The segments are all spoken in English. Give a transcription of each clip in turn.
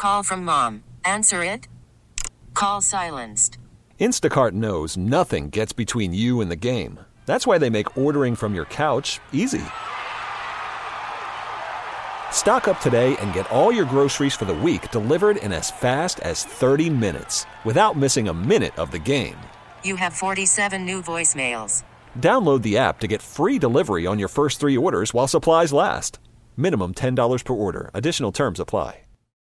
Call from mom. Answer it. Call silenced. Instacart knows nothing gets between you and the game. That's why they make ordering from your couch easy. Stock up today and get all your groceries for the week delivered in as fast as 30 minutes without missing a minute of the game. You have 47 new voicemails. Download the app to get free delivery on your first 3 orders while supplies last. Minimum $10 per order. Additional terms apply.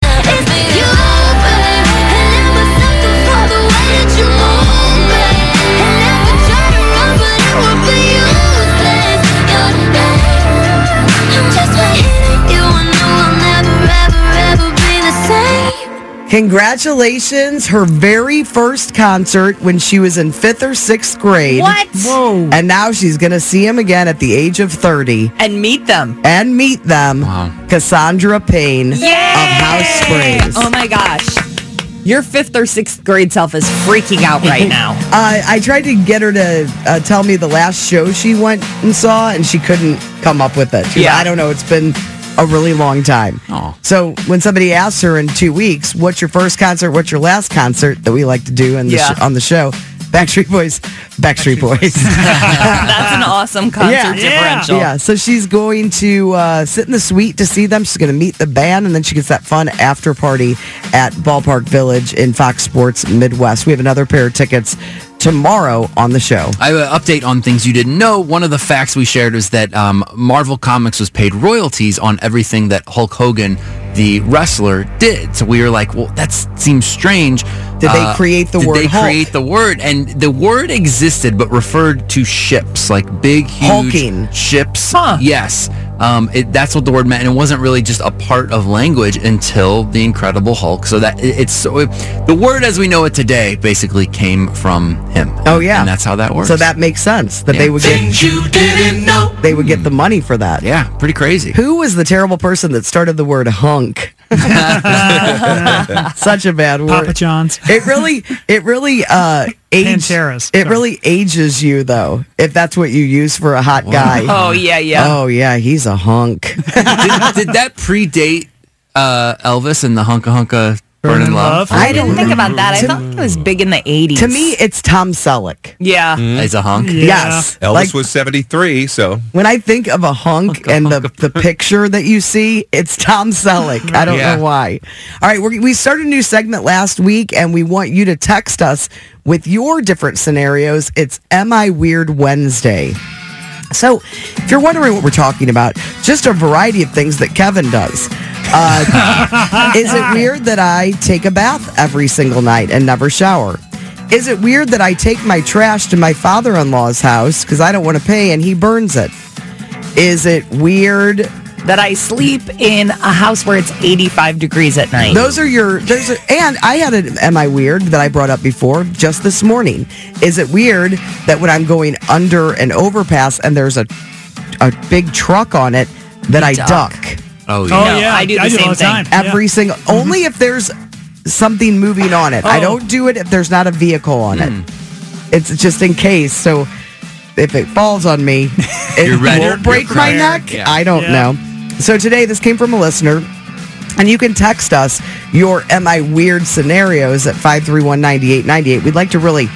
Congratulations, her very first concert when she was in 5th or 6th grade. What? Whoa. And now she's going to see him again at the age of 30. And meet them. Wow. Cassandra Payne of House Sprays. Oh my gosh. Your 5th or 6th grade self is freaking out right now. I tried to get her to tell me the last show she went and saw, and she couldn't come up with it. She was, I don't know, it's been a really long time. So when somebody asks her in 2 weeks, what's your first concert, what's your last concert that we like to do on the show, Backstreet Boys. That's an awesome concert differential. Yeah, so she's going to sit in the suite to see them. She's going to meet the band, and then she gets that fun after party at Ballpark Village in Fox Sports Midwest. We have another pair of tickets tomorrow on the show. I have an update on things you didn't know. One of the facts we shared was that Marvel Comics was paid royalties on everything that Hulk Hogan, the wrestler, did. So we were like, well, that seems strange. Did they create the word Did they Hulk? create the word? And the word existed, but referred to ships, like big, huge Hulking. ships. Yes. That's what the word meant, and it wasn't really just a part of language until the Incredible Hulk. So that the word as we know it today basically came from him. Oh yeah, and that's how that works. So that makes sense that they would get you didn't know. They would get the money for that. Yeah, pretty crazy. Who was the terrible person that started the word hunk? Such a bad word. Papa John's. It really Pantera's. It really ages you though, if that's what you use for a hot guy. Oh yeah. Oh yeah, he's a hunk. did that predate Elvis and the Hunka Hunka Burning Love? I didn't think about that. I thought it was big in the 80s. To me, it's Tom Selleck. Yeah. As a hunk? Yeah. Yes. Elvis was 73, so. When I think of a hunk and the picture that you see, it's Tom Selleck. I don't know why. All right, we started a new segment last week, and we want you to text us with your different scenarios. It's Am I Weird Wednesday. So, if you're wondering what we're talking about, just a variety of things that Kevin does. Is it weird that I take a bath every single night and never shower? Is it weird that I take my trash to my father-in-law's house because I don't want to pay and he burns it? Is it weird that I sleep in a house where it's 85 degrees at night? And I had an Am I Weird that I brought up before just this morning. Is it weird that when I'm going under an overpass and there's a big truck on it that I duck? Oh yeah. I do the same all the thing. time. Every single, only if there's something moving on it. I don't do it if there's not a vehicle on it. It's just in case. So if it falls on me, it will break my neck. Yeah. I don't know. So today, this came from a listener, and you can text us your Am I Weird scenarios at 531-9898. We'd like to really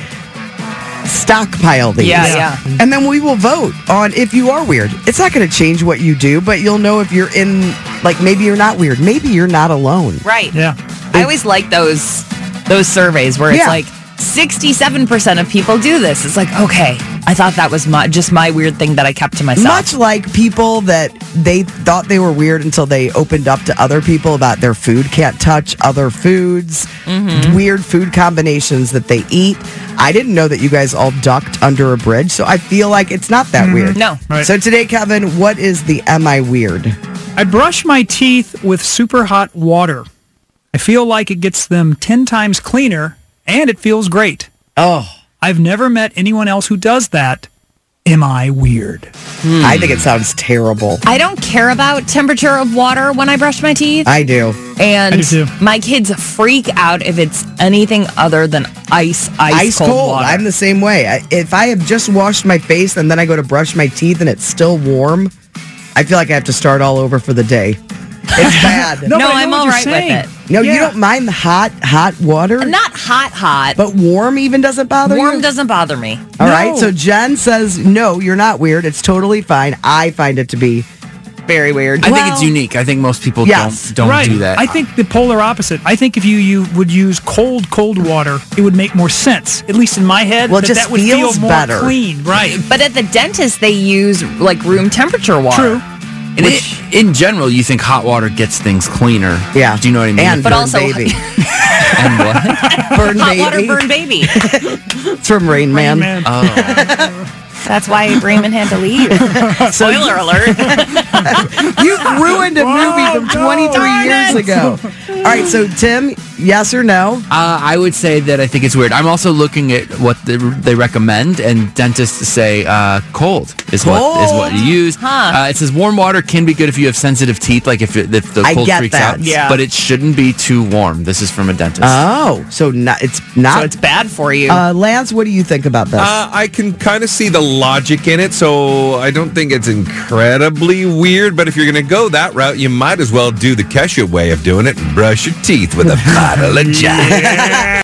stockpile these. Yeah. And then we will vote on if you are weird. It's not going to change what you do, but you'll know if you're in, like, maybe you're not weird. Maybe you're not alone. Right. Yeah. I always like those surveys where it's like 67% of people do this. It's like, okay, I thought that was just my weird thing that I kept to myself. Much like people that they thought they were weird until they opened up to other people about their food, can't touch other foods, weird food combinations that they eat. I didn't know that you guys all ducked under a bridge, so I feel like it's not that weird. No. Right. So today, Kevin, what is the Am I Weird? I brush my teeth with super hot water. I feel like it gets them 10 times cleaner, and it feels great. Oh. I've never met anyone else who does that. Am I weird? I think it sounds terrible. I don't care about temperature of water when I brush my teeth. I do. And I do too. My kids freak out if it's anything other than ice cold water. I'm the same way. If I have just washed my face and then I go to brush my teeth and it's still warm, I feel like I have to start all over for the day. It's bad. No, I'm all right with it. No, Yeah. you don't mind the hot water? Not hot, But warm even doesn't bother you? warm doesn't bother me. All right, No. so Jen says, no, you're not weird. It's totally fine. I find it to be very weird. I think it's unique. I think most people Yes. don't right. do that. I think the polar opposite. I think if you would use cold water, it would make more sense. At least in my head, Well, it just that would feels feel more better. clean. Right. But at the dentist, they use like room temperature water. True. And in general, you think hot water gets things cleaner. Yeah. Do you know what I mean? And But burn also- baby. And what? Burn Hot baby. water burn baby. It's from Rain Man. Man. That's why Raymond had to leave. Spoiler alert. You've ruined a movie from 23 years ago. All right, so Tim, yes or no? I would say that I think it's weird. I'm also looking at what they recommend, and dentists say cold is what you use. Huh. It says warm water can be good if you have sensitive teeth, like if the I cold get freaks that. out. Yeah. But it shouldn't be too warm. This is from a dentist. Oh, so it's So not. it's bad for you. Lance, what do you think about this? I can kind of see the logic in it, so I don't think it's incredibly weird. But if you're going to go that route, you might as well do the Kesha way of doing it and brush your teeth with a bottle of Jack.